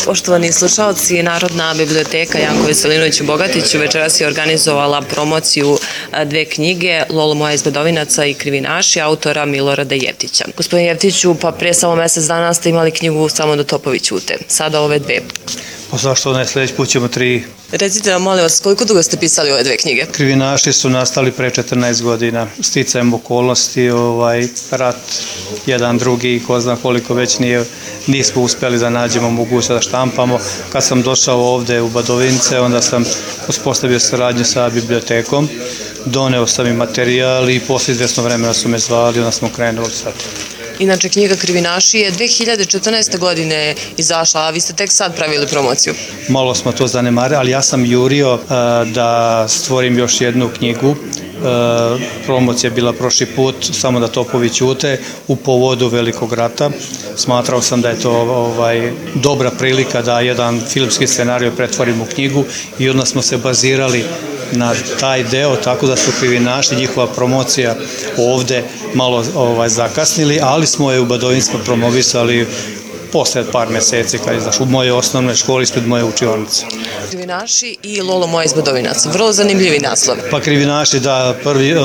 Poštovani slušalci, Narodna biblioteka Janko Veselinović u Bogatiću večeras je organizovala promociju dve knjige Lolo moja iz Badovinaca i Krivinaši autora Milorada Jeftića. Gospodin Jeftiću, pa prije samo mesec dana ste imali knjigu Samo da topovi ćute, sada ove dve. Pa zašto ne, sljedeći put ćemo 3. Recite nam, molim vas, koliko dugo ste pisali ove dve knjige? Krivinaši su nastali pre 14 godina, sticajem okolnosti, rat, jedan, drugi, ko zna koliko već nismo uspjeli da nađemo mogućnost da štampamo. Kad sam došao ovde u Badovinice, onda sam uspostavio saradnju sa bibliotekom, doneo sam i materijal i posle izvesno vremena su me zvali, onda smo krenuli sad. Inače, knjiga Krivinaši je 2014. godine izašla, a vi ste tek sad pravili promociju. Malo smo to zanemarili, ali ja sam jurio da stvorim još jednu knjigu. Promocija je bila prošli put, Samo da topovi ćute, u povodu Velikog rata. Smatrao sam da je to dobra prilika da jedan filmski scenario pretvorim u knjigu i onda smo se bazirali na taj deo, tako da su Krivinaši, njihova promocija ovde malo zakasnili, ali smo je u Badovincima promovisali posle par meseci kad je izašao u moje osnovne škole ispred moje učionice. Krivinaši i Lolo moja iz Badovinaca, vrlo zanimljivi naslov. Pa Krivinaši, da,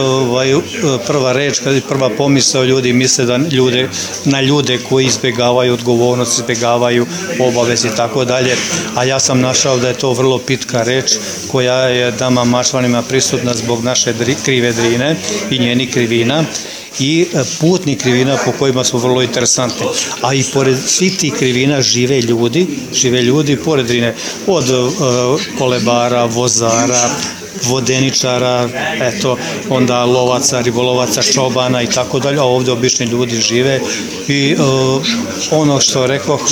prva reč, prva pomisao, ljudi misle na ljude koji izbjegavaju odgovornost, izbjegavaju obaveze i tako dalje, a ja sam našao da je to vrlo pitka reč koja je nama Mačvanima prisutna zbog naše krive Drine i njenih krivina i putnih krivina po kojima su vrlo interesantni. A i pored svih tih krivina žive ljudi pored Drine, od kolebara, vozara, vodeničara, onda lovaca, ribolovaca, čobana i tako dalje, a ovde obični ljudi žive i ono što rekoh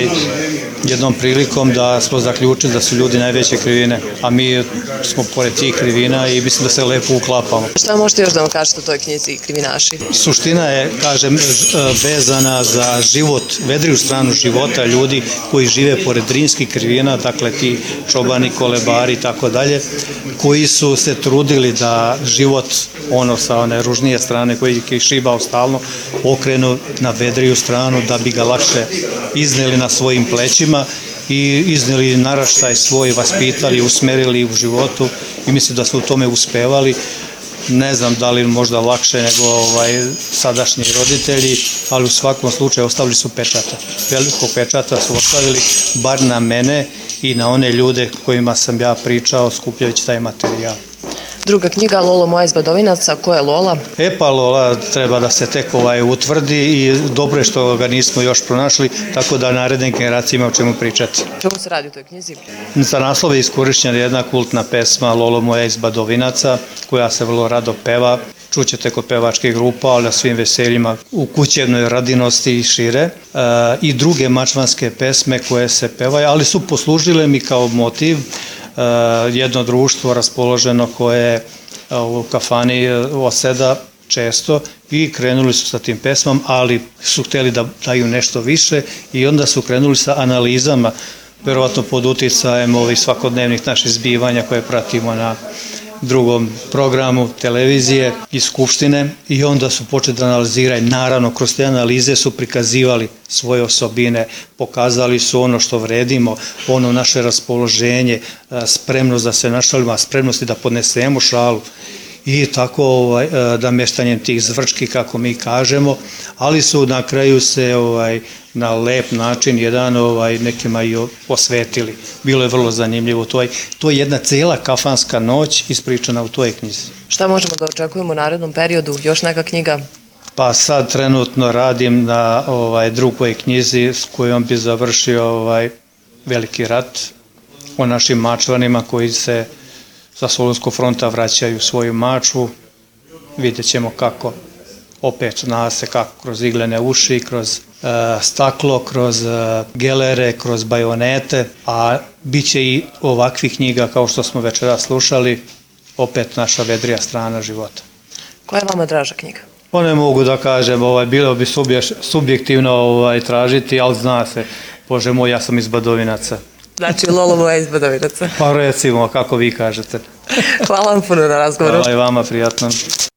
jednom prilikom da smo zaključili da su ljudi najveće krivine, a mi smo pored tih krivina i mislim da se lepo uklapamo. Šta možete još da vam kažete o toj knjizi Krivinaši? Suština je, kažem, vezana za život, vedriju stranu života ljudi koji žive pored drinskih krivina, dakle ti čobani, kolebari i tako dalje, koji su se trudili da život sa one ružnije strane koji ih šibao stalno okrenu na vedriju stranu da bi ga lakše izneli na svojim plećima i izneli naraštaj svoj, vaspitali, usmerili u životu i mislim da su u tome uspevali. Ne znam da li možda lakše nego sadašnji roditelji, ali u svakom slučaju ostavili su pečata. Velikog pečata su ostavili bar na mene i na one ljude kojima sam ja pričao skupljajući taj materijal. Druga knjiga, Lolo moja iz Badovinaca, ko je Lola? Pa Lola treba da se tek utvrdi i dobro je što ga nismo još pronašli, tako da naredne generacije ima o čemu pričati. Čemu se radi u toj knjizi? Za naslov je iskorišćena jedna kultna pesma Lolo moja iz Badovinaca, koja se vrlo rado peva. Čućete kod pevačkih grupa, ali na svim veseljima, u kućevnoj radinosti i šire. I druge mačvanske pesme koje se pevaju, ali su poslužile mi kao motiv jedno društvo raspoloženo koje u kafani oseda često i krenuli su sa tim pesmom, ali su hteli da daju nešto više i onda su krenuli sa analizama, verovatno pod uticajem ovih svakodnevnih naših zbivanja koje pratimo na drugom programu televizije i skupštine i onda su počeli da analiziraju. Naravno, kroz te analize su prikazivali svoje osobine, pokazali su ono što vredimo, ono naše raspoloženje, spremnost da se našalimo, spremnosti da podnesemo šalu i tako da meštanjem tih zvrčki, kako mi kažemo, ali su na kraju se na lep način jedan nekima i posvetili. Bilo je vrlo zanimljivo. To je jedna cela kafanska noć ispričana u toj knjizi. Šta možemo da očekujemo u narednom periodu? Još neka knjiga? Pa sad trenutno radim na drugoj knjizi s kojom bi završio Veliki rat o našim Mačvanima koji se sa Solunskog fronta vraćaju svoju Mačvu. Vidjet ćemo kako opet nase, kako kroz iglene uši, kroz staklo, kroz gelere, kroz bajonete, a bit će i ovakvih knjiga kao što smo večeras slušali, opet naša vedrija strana života. Koja je vama draža knjiga? Ne mogu da kažem, bilo bi subjektivno tražiti, ali zna se, Bože moj, ja sam iz Badovinaca. Znači Lolo moja iz Badovinaca. Pa recimo, kako vi kažete. Hvala vam puno na razgovoru. Hvala i vama, prijatno.